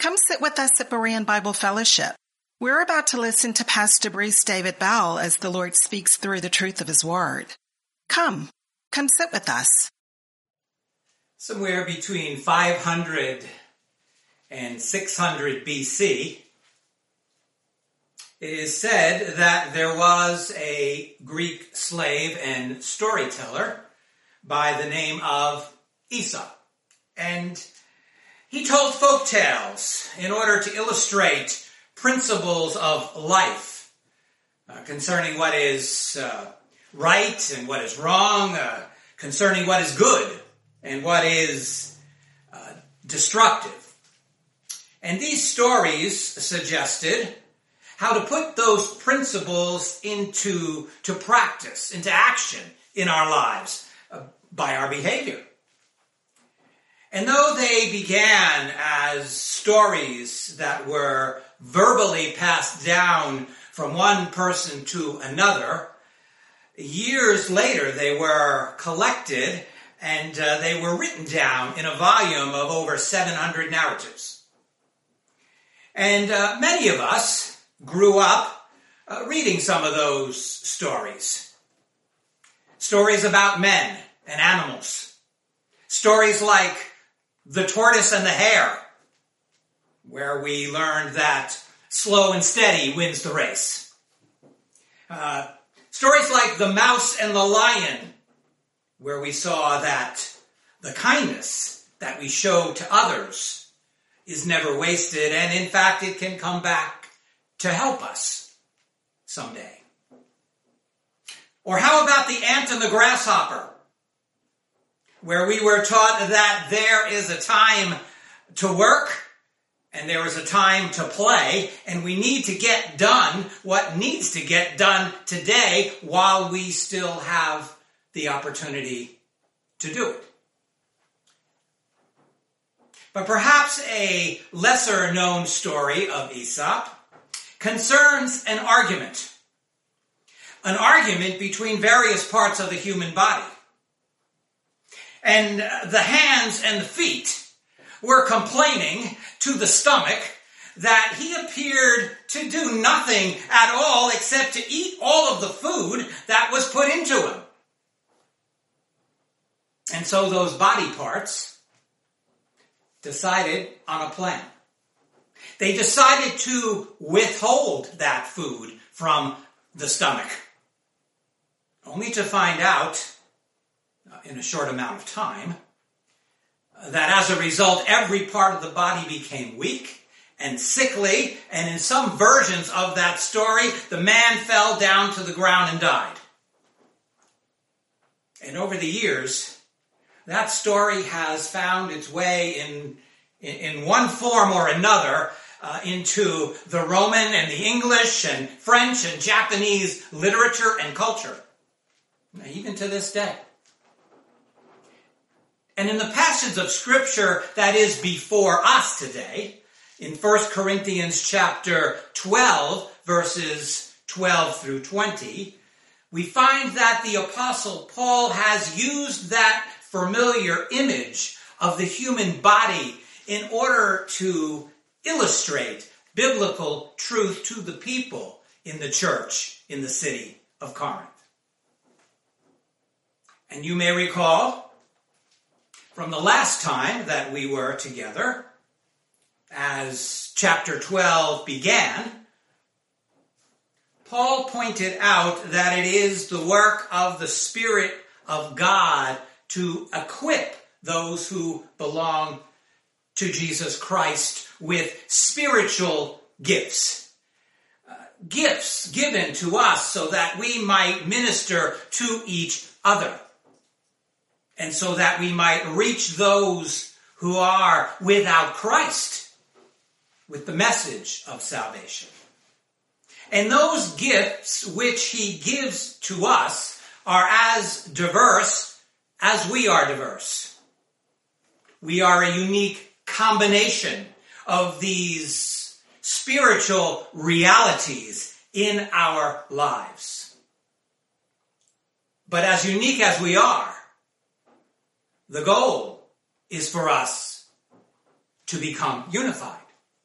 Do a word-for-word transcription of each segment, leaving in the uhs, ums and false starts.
Come sit with us at Berean Bible Fellowship. We're about to listen to Pastor Bruce David Bell as the Lord speaks through the truth of his word. Come, come sit with us. Somewhere between five hundred and six hundred B C, it is said that there was a Greek slave and storyteller by the name of Aesop. And he told folk tales in order to illustrate principles of life uh, concerning what is uh, right and what is wrong, uh, concerning what is good and what is uh, destructive. And these stories suggested how to put those principles into to practice, into action in our lives uh, by our behavior. And though they began as stories that were verbally passed down from one person to another, years later they were collected and uh, they were written down in a volume of over seven hundred narratives. And uh, many of us grew up uh, reading some of those stories. Stories about men and animals. Stories like The Tortoise and the Hare, where we learned that slow and steady wins the race. Uh, stories like The Mouse and the Lion, where we saw that the kindness that we show to others is never wasted, and in fact it can come back to help us someday. Or how about The Ant and the Grasshopper, where we were taught that there is a time to work and there is a time to play, and we need to get done what needs to get done today while we still have the opportunity to do it. But perhaps a lesser known story of Aesop concerns an argument. An argument between various parts of the human body. And the hands and the feet were complaining to the stomach that he appeared to do nothing at all except to eat all of the food that was put into him. And so those body parts decided on a plan. They decided to withhold that food from the stomach, only to find out in a short amount of time that as a result, every part of the body became weak and sickly, and in some versions of that story, the man fell down to the ground and died. And over the years, that story has found its way in, in, in one form or another uh, into the Roman and the English and French and Japanese literature and culture, even to this day. And in the passage of Scripture that is before us today, in First Corinthians chapter twelve, verses twelve through twenty, we find that the Apostle Paul has used that familiar image of the human body in order to illustrate biblical truth to the people in the church in the city of Corinth. And you may recall from the last time that we were together, as chapter twelve began, Paul pointed out that it is the work of the Spirit of God to equip those who belong to Jesus Christ with spiritual gifts. Uh, gifts given to us so that we might minister to each other. And so that we might reach those who are without Christ with the message of salvation. And those gifts which he gives to us are as diverse as we are diverse. We are a unique combination of these spiritual realities in our lives. But as unique as we are, the goal is for us to become unified.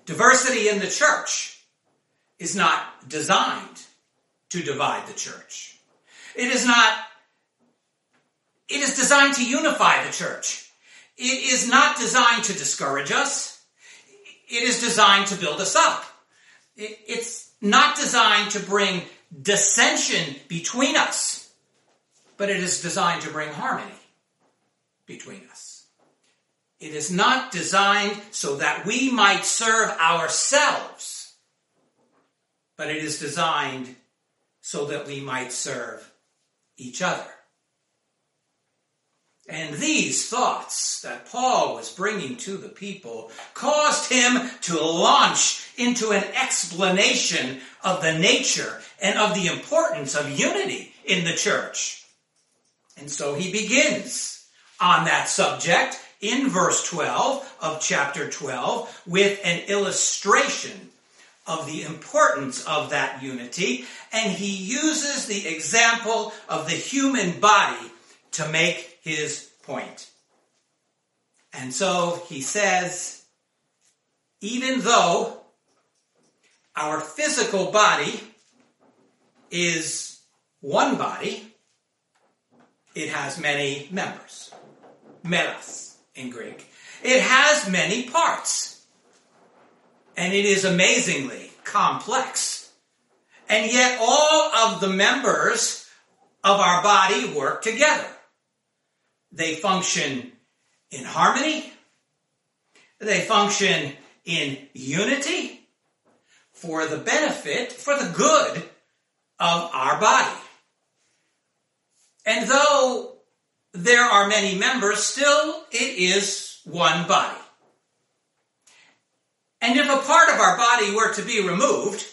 Diversity in the church is not designed to divide the church. It is not, it is designed to unify the church. It is not designed to discourage us. It is designed to build us up. It, it's not designed to bring dissension between us, but it is designed to bring harmony between us. It is not designed so that we might serve ourselves, but it is designed so that we might serve each other. And these thoughts that Paul was bringing to the people caused him to launch into an explanation of the nature and of the importance of unity in the church. And so he begins on that subject in verse twelve of chapter twelve with an illustration of the importance of that unity, and he uses the example of the human body to make his point. And so he says, even though our physical body is one body, it has many members. Meras in Greek. It has many parts. And it is amazingly complex. And yet all of the members of our body work together. They function in harmony. They function in unity for the benefit, for the good of our body. And though there are many members, still it is one body. And if a part of our body were to be removed,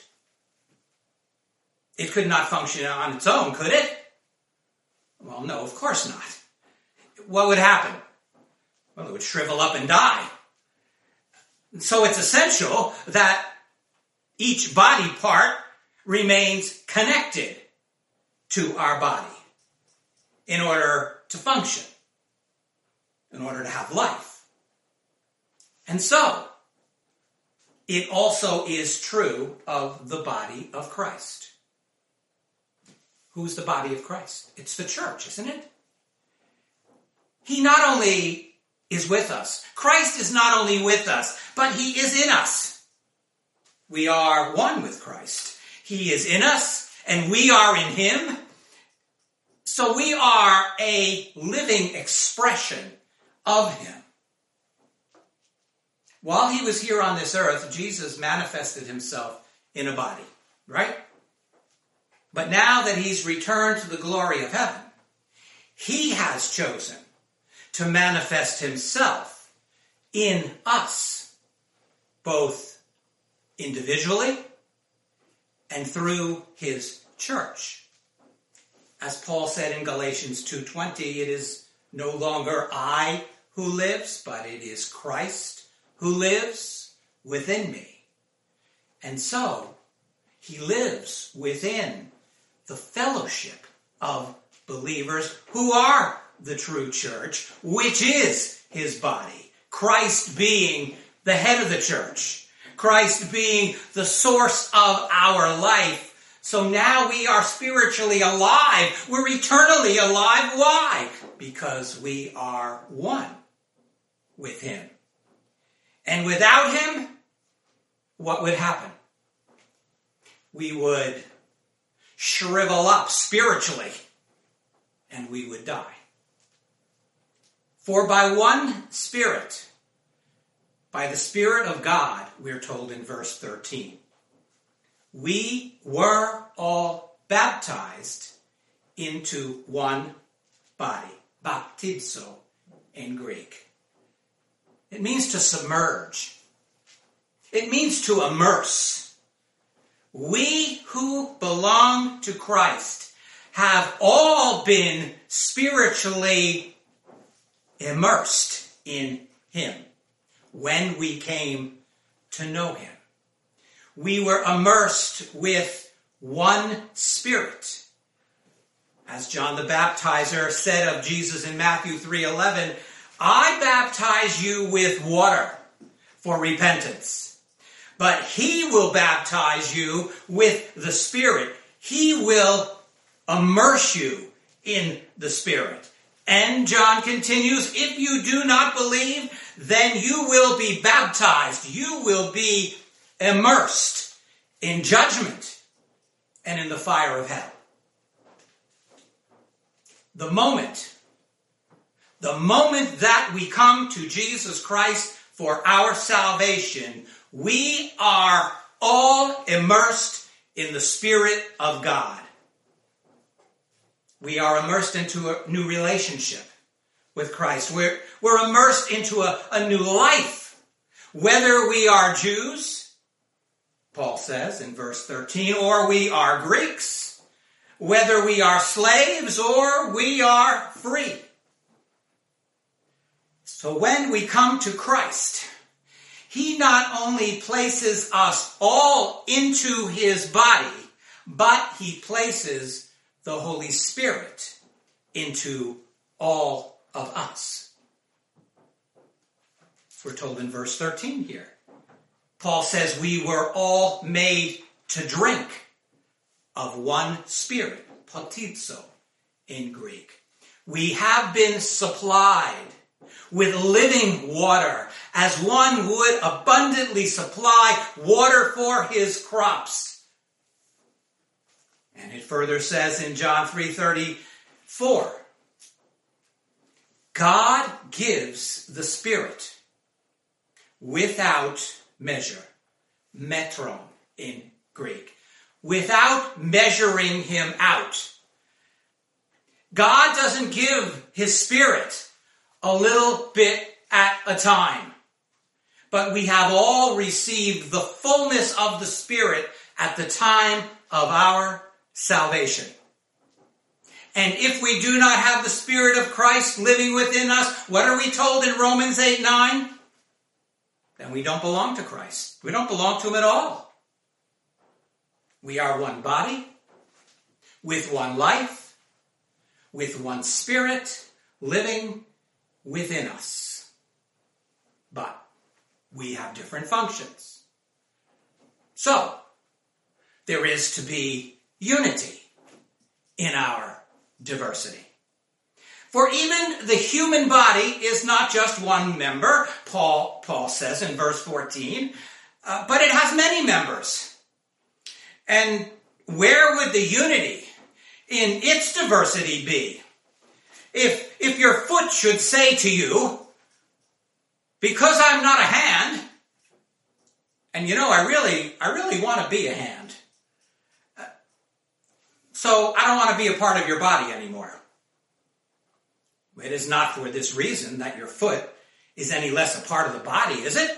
it could not function on its own, could it? Well, no, of course not. What would happen? Well, it would shrivel up and die. So it's essential that each body part remains connected to our body in order to function, in order to have life. And so, it also is true of the body of Christ. Who's the body of Christ? It's the church, isn't it? He not only is with us, Christ is not only with us, but he is in us. We are one with Christ. He is in us, and we are in him. So we are a living expression of him. While he was here on this earth, Jesus manifested himself in a body, right? But now that he's returned to the glory of heaven, he has chosen to manifest himself in us, both individually and through his church. As Paul said in Galatians two twenty, it is no longer I who lives, but it is Christ who lives within me. And so, he lives within the fellowship of believers who are the true church, which is his body. Christ being the head of the church. Christ being the source of our life. So now we are spiritually alive. We're eternally alive. Why? Because we are one with him. And without him, what would happen? We would shrivel up spiritually, and we would die. For by one Spirit, by the Spirit of God, we're told in verse thirteen, we were all baptized into one body. Baptizo in Greek. It means to submerge. It means to immerse. We who belong to Christ have all been spiritually immersed in him when we came to know him. We were immersed with one Spirit. As John the Baptizer said of Jesus in Matthew three eleven, I baptize you with water for repentance, but he will baptize you with the Spirit. He will immerse you in the Spirit. And John continues, if you do not believe, then you will be baptized. You will be immersed in judgment and in the fire of hell. The moment, the moment that we come to Jesus Christ for our salvation, we are all immersed in the Spirit of God. We are immersed into a new relationship with Christ. We're, we're immersed into a, a new life. Whether we are Jews, Paul says in verse thirteen, or we are Greeks, whether we are slaves or we are free. So when we come to Christ, he not only places us all into his body, but he places the Holy Spirit into all of us. We're told in verse thirteen here. Paul says we were all made to drink of one Spirit, potizo in Greek. We have been supplied with living water, as one would abundantly supply water for his crops. And it further says in John three thirty-four, God gives the Spirit without measure, metron in Greek, without measuring him out. God doesn't give his Spirit a little bit at a time, but we have all received the fullness of the Spirit at the time of our salvation. And if we do not have the Spirit of Christ living within us, what are we told in Romans eight nine? Then we don't belong to Christ. We don't belong to him at all. We are one body, with one life, with one Spirit living within us. But we have different functions. So, there is to be unity in our diversity. For even the human body is not just one member, Paul, Paul says in verse fourteen, uh, but it has many members. And where would the unity in its diversity be? If, if your foot should say to you, because I'm not a hand, and you know, I really, I really want to be a hand, uh, so I don't want to be a part of your body anymore. It is not for this reason that your foot is any less a part of the body, is it?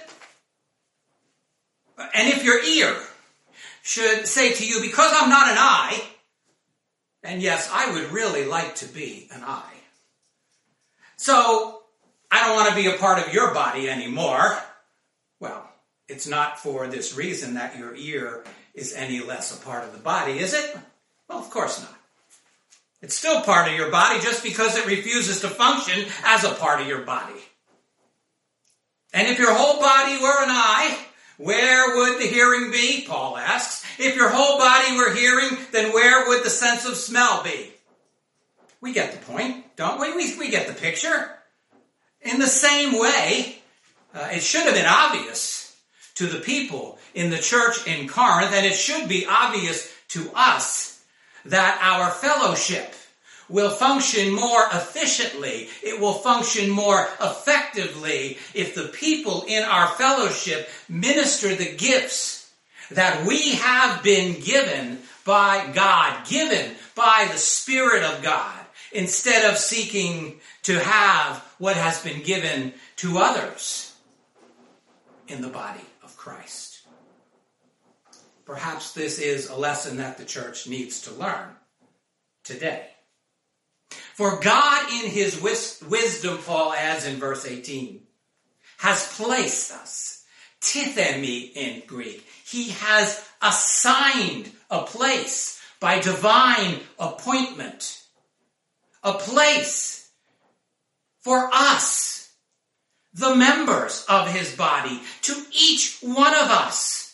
And if your ear should say to you, because I'm not an eye, and yes, I would really like to be an eye, so I don't want to be a part of your body anymore. Well, it's not for this reason that your ear is any less a part of the body, is it? Well, of course not. It's still part of your body just because it refuses to function as a part of your body. And if your whole body were an eye, where would the hearing be? Paul asks. If your whole body were hearing, then where would the sense of smell be? We get the point, don't we? We, we get the picture. In the same way, uh, it should have been obvious to the people in the church in Corinth, and it should be obvious to us, that our fellowship will function more efficiently, it will function more effectively if the people in our fellowship minister the gifts that we have been given by God, given by the Spirit of God, instead of seeking to have what has been given to others in the body of Christ. Perhaps this is a lesson that the church needs to learn today. For God in his wis- wisdom, Paul adds in verse eighteen, has placed us, tithemi in Greek. He has assigned a place by divine appointment. A place for us, the members of his body, to each one of us,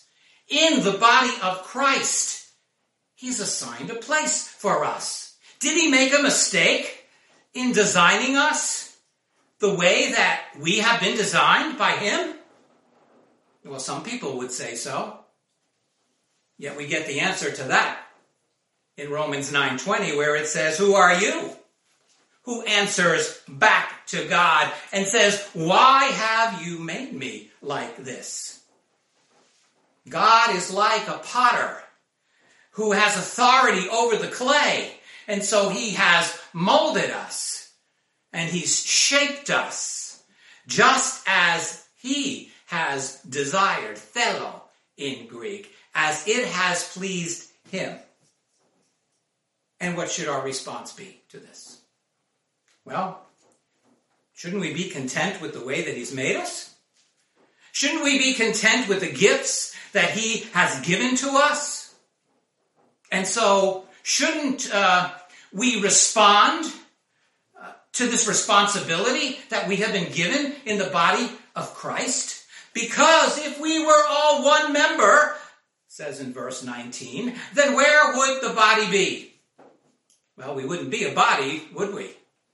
in the body of Christ, he's assigned a place for us. Did he make a mistake in designing us the way that we have been designed by him? Well, some people would say so. Yet we get the answer to that in Romans nine twenty, where it says, "Who are you?" Who answers back to God and says, "Why have you made me like this?" God is like a potter who has authority over the clay. And so he has molded us and he's shaped us just as he has desired, thelo in Greek, as it has pleased him. And what should our response be to this? Well, shouldn't we be content with the way that he's made us? Shouldn't we be content with the gifts that he has given to us? And so, shouldn't uh, we respond uh, to this responsibility that we have been given in the body of Christ? Because if we were all one member, says in verse nineteen, then where would the body be? Well, we wouldn't be a body, would we?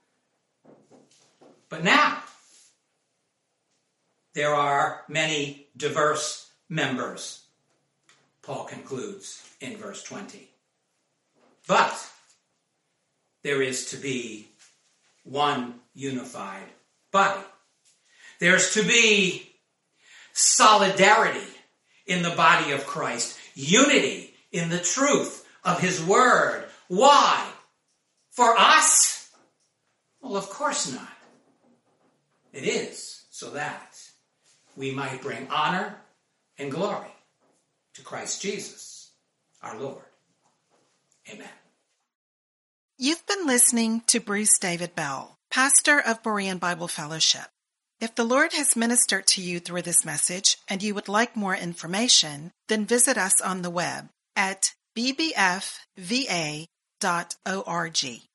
But now, there are many diverse members, Paul concludes in verse twenty. But there is to be one unified body. There's to be solidarity in the body of Christ, unity in the truth of his word. Why? For us? Well, of course not. It is so that we might bring honor and glory to Christ Jesus, our Lord. Amen. You've been listening to Bruce David Bell, pastor of Berean Bible Fellowship. If the Lord has ministered to you through this message and you would like more information, then visit us on the web at b b f v a dot org.